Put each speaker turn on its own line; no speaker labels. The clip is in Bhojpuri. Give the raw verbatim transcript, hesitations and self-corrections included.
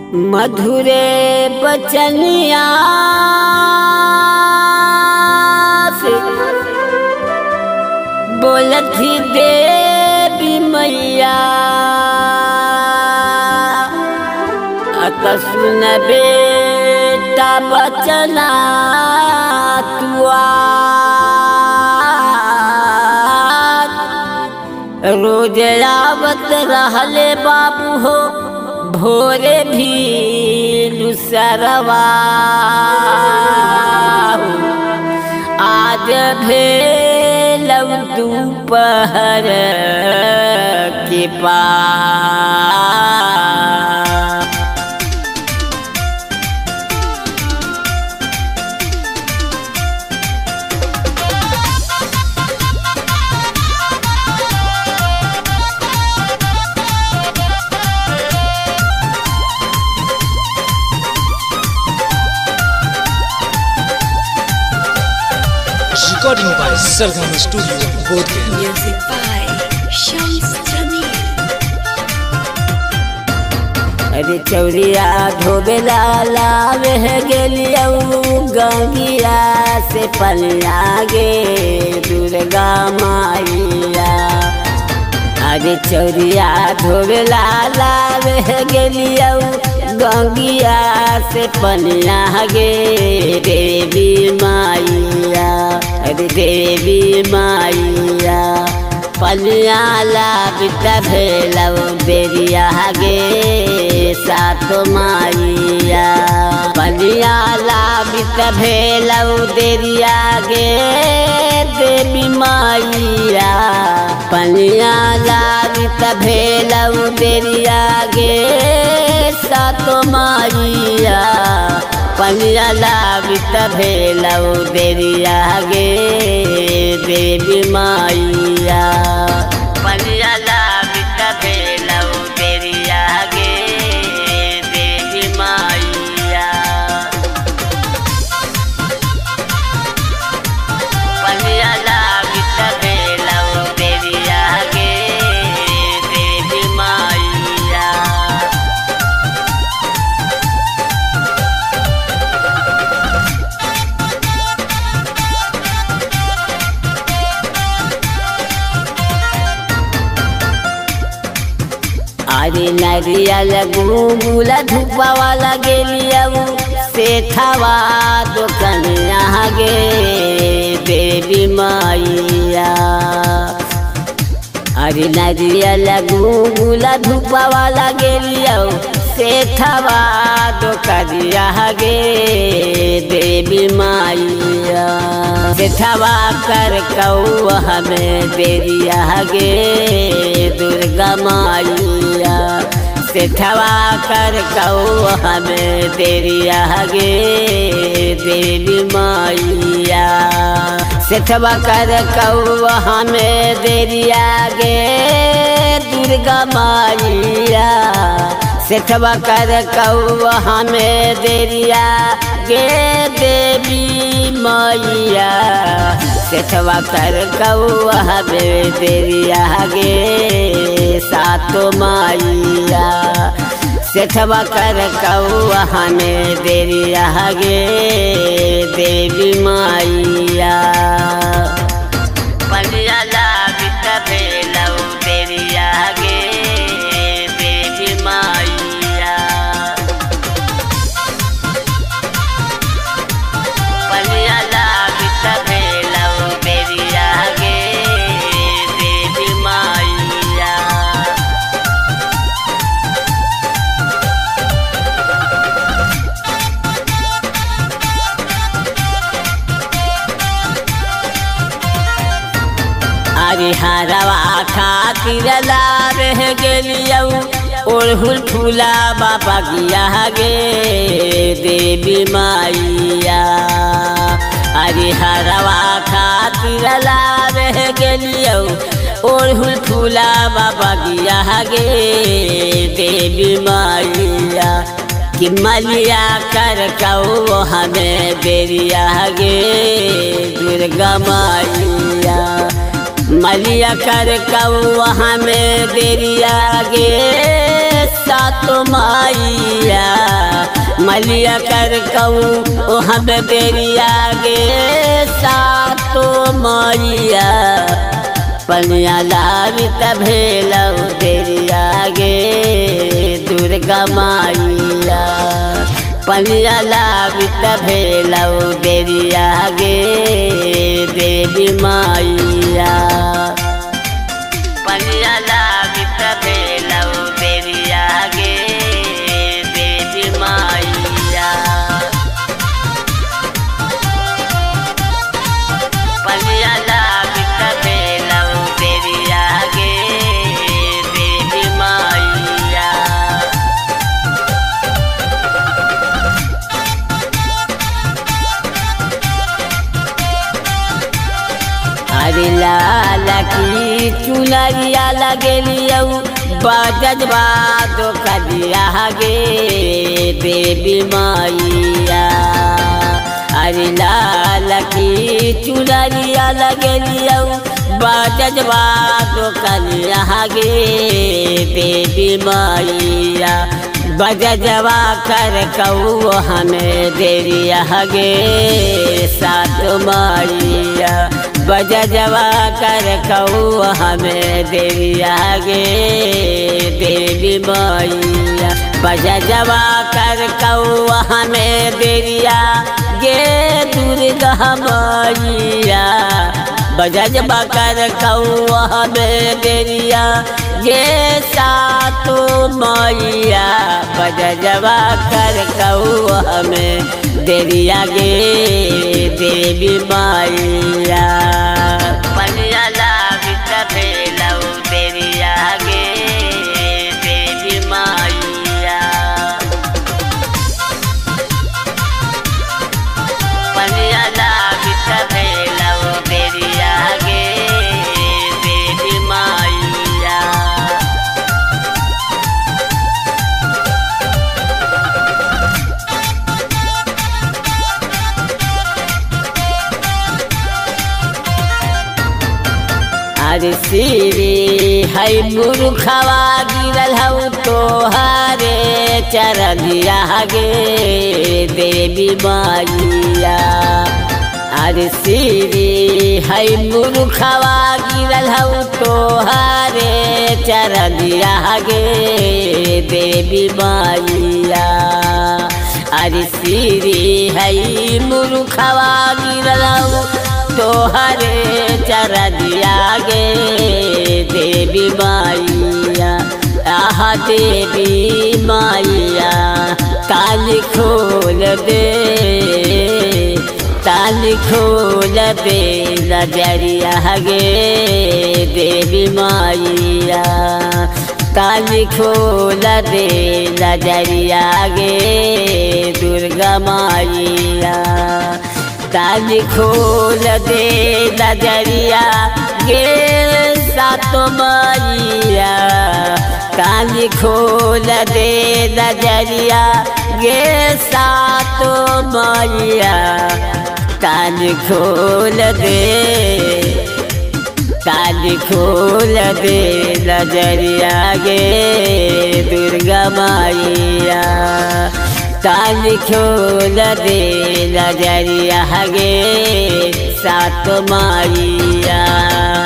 मधुरे बचनिया से बोलती देवी मैया अत सुन बेटा बचना तुआ रोज आवत रहले बाबू हो भोरे भी लुसरवा आज भेलव दोपहर के पार।
Recording by Sargama Studio, Bodhgaya.
Music by Shams Jamil.
अरे चौरिया धोबेला लावे गेलिया गंगिया से पलिया गे दुर्गा माइया। अरे चौरिया धोबेला लावे गेलिया गंगिया से पलिया गे देवी माइया। अरे देवी माइया पलिया लाबित भेलव बेरिया गे सातो माइया। पलिया लाबित भेलव देरिया गे देवी माइया। पलिया लाबित भेलव देरिया गे सातो माइया। पलिया लाबित भेलव देरिया गे देवी माइया। पलिया लाबित भेलव देरिया गे देवी माइया। पलिया लाबित भेलव देरिया गे देवी माइया। अरे नरियल गुंगुला धूपा वाला गेलिया सेठवा दुकनिया गे देवी माइया। अरे नरियल गुंगुला धूपा वाला गेलिया सेठवा दुकनिया गे देवी माइया। सेठवा कर कौ हमें देरिया गे दुर्गा माइया। सेठवा कर कौ हमें देरिया गे देवी माइया। सेठवा कर कौ हमें देरिया गे दुर्गा माइया। सेठवा कर कौ हमें देरिया गे देवी माइया। सेठवा कर कौ हमें देरिया गे सातो माइया। सेठवा कर कौ हमें देरिया गे देवी माइया। पलिया लाबित भेलव देरिया गे देवी माइया। पलिया लाबित भेलव देरिया गे देवी माइया। अरे हरवा खातिर लावे गेलिया ओढ़ुल फूला बाबा गिया गे देवी माइया। अरे हरवा खातिर लावे गेलिया ओढ़ुल फूला बाबा गिया गे देवी माइया। कि मलिया कर कौ हमें देरिया गे दुर्गा माइया। मलिया कर कौआ में देरिया गे सातो माइया। मलिया कर कहूँ हम बेरिया गे सातो मैया पनिया लावित भेलऊ बेरिया गे दुर्गा माइया पनिया लावित भेलऊ बेरिया गे देवी माइया पनिया लावित भेलऊ बेरिया गे देवी माइया पनिया लावित भेलऊ बेरिया गे देवी माइया अरे लाला की चुनरिया लगेलियऊ बजजबा दो कदिया गे देवी माइया अरे लाला की चुनरिया लगेलियऊ बजजबा दो कदिया गे देवी माइया बजजबा कर कहू हमें देरिया गे सात माइया बजजबा कर कहू हमें देरिया गे देवी माइया बजजबा कर कहू हमें देरिया गे दुर्गा माइया बजजबा कर कहू हमें देरिया गे सातो माइया बजजबा कर कहू हमें देरिया गे देवी माइया पनिया लावित भेलऊ बेरिया गे देवी माइया पनिया लावित भेलऊ बेरिया गे देवी माइया अरे सिरी है मूर्खवा गिरल हऊ तोहारे चरनिया गे देवी माइया अरे सिरी है मूर्खवा गिरल हऊ तोहारे चरनिया गे देवी माइया अरे सिरी है मूर्खवा गिरल हऊ तोहरे चरनिया गे देवी माइया आहा देवी माइया ताली खोल दे ताली खोल दे नजरिया गे देवी माइया ताली खोल दे नजरिया गे दुर्गा माइया ताली खोल दे नजरिया गे सातो माइया ताली खोल दे नजरिया गे सातो माइया ताली खोल दे ताली खोल दे नजरिया गे दुर्गा माइया ताली खोल दे नजरिया गे सात माइया।